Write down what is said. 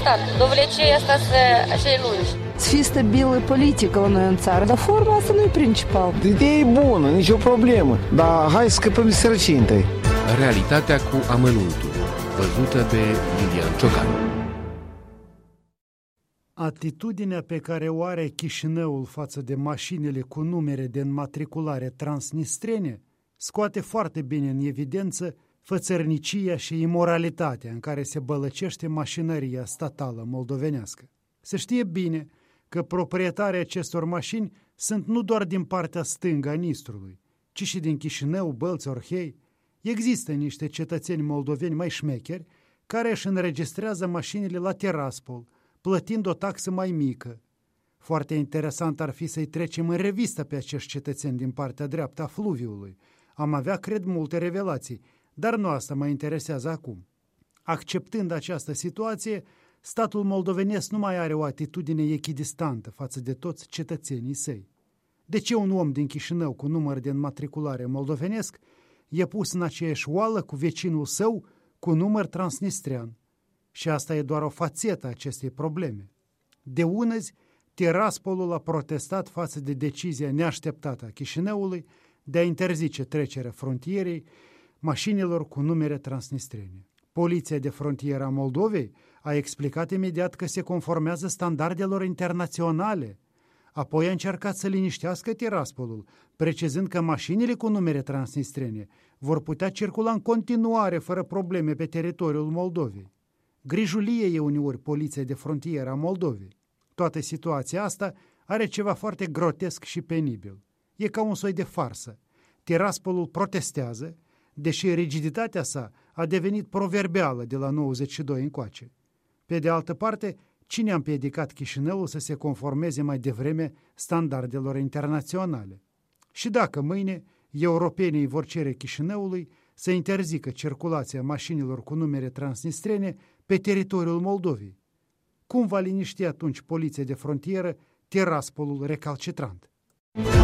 stat. Довлече asta acei lungi. Să fie stabilă politică la noi în țară, dar forma asta nu e principal. Ideea e bună, nicio problemă, dar hai să scăpăm de sărăcie întâi. Realitatea cu amănuntul, văzută de Lilian Ciocan. Atitudinea pe care o are Chișinăul față de mașinile cu numere de înmatriculare transnistrene scoate foarte bine în evidență fățărnicia și imoralitatea în care se bălăcește mașinăria statală moldovenească. Se știe bine că proprietarii acestor mașini sunt nu doar din partea stângă a Nistrului, ci și din Chișinău, Bălți, Orhei. Există niște cetățeni moldoveni mai șmecheri care își înregistrează mașinile la Tiraspol, plătind o taxă mai mică. Foarte interesant ar fi să-i trecem în revistă pe acești cetățeni din partea dreaptă a fluviului. Am avea, cred, multe revelații, dar nu asta mă interesează acum. Acceptând această situație, statul moldovenesc nu mai are o atitudine echidistantă față de toți cetățenii săi. De ce un om din Chișinău cu număr de înmatriculare moldovenesc e pus în aceeași oală cu vecinul său cu număr transnistrean? Și asta e doar o fațetă a acestei probleme. De unăzi, Tiraspolul a protestat față de decizia neașteptată a Chișinăului de a interzice trecerea frontierei mașinilor cu numere transnistrene. Poliția de frontieră a Moldovei a explicat imediat că se conformează standardelor internaționale. Apoi a încercat să liniștească Tiraspolul, precizând că mașinile cu numere transnistrene vor putea circula în continuare fără probleme pe teritoriul Moldovei. Grijulie e uneori poliția de frontieră a Moldovei. Toată situația asta are ceva foarte grotesc și penibil. E ca un soi de farsă. Tiraspolul protestează, deși rigiditatea sa a devenit proverbială de la 92 încoace. Pe de altă parte, cine a împiedicat Chișinăul să se conformeze mai devreme standardelor internaționale? Și dacă mâine europenii vor cere Chișinăului să interzică circulația mașinilor cu numere transnistrene pe teritoriul Moldovei, cum va liniști atunci poliția de frontieră Tiraspolul recalcitrant?